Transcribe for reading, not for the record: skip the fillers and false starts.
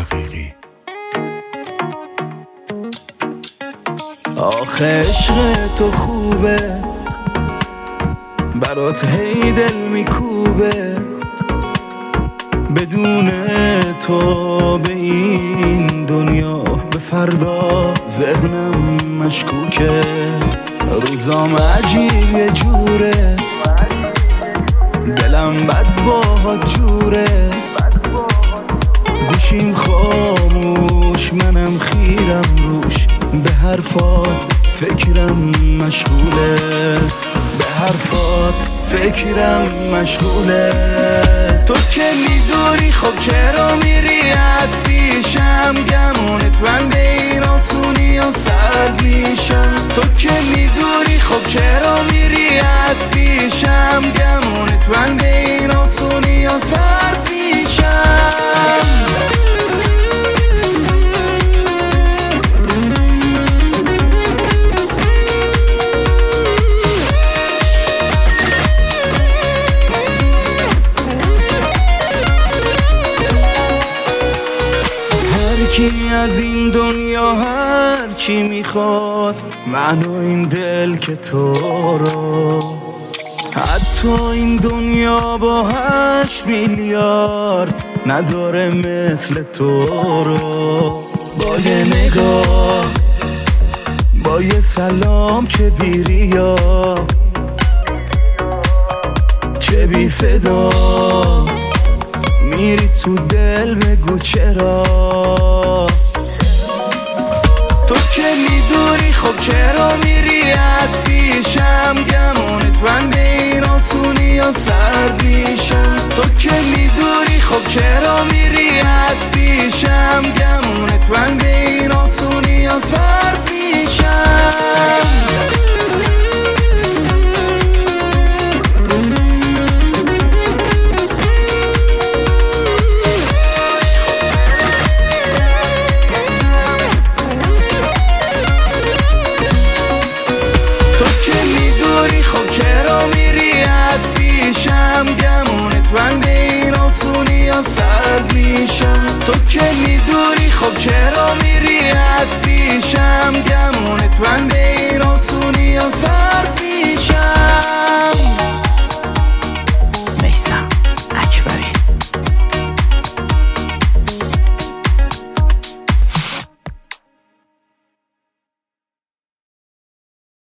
حقیقی. آخه عشق تو خوبه، برات هی دل میکوبه، بدون تو به این دنیا به فردا ذهنم مشکوکه. روزام عجیب یه جوره، دلم بد باهات جوره، گوشیم خاموش منم خیرم روش، به حرفات فکرم مشغوله، به حرفات فکرم مشغوله. تو که میدونی خب چرا میری از پیشم، گمونت من به این آسونی و سرد میشم. تو که میدونی خب چرا میری از پیشم، گمونت من به این آسونی و سرد میشم. کی از این دنیا هر چی میخواد، من و این دل که تو رو، حتی این دنیا با 8 میلیارد نداره مثل تو رو. با یه نگاه، با یه سلام، چه بی ریا چه بی صدا، میری تو دل بگو چرا. تو که میدونی خب چرا میری از پیشم، گمونت من به این آسونی و سرد میشم.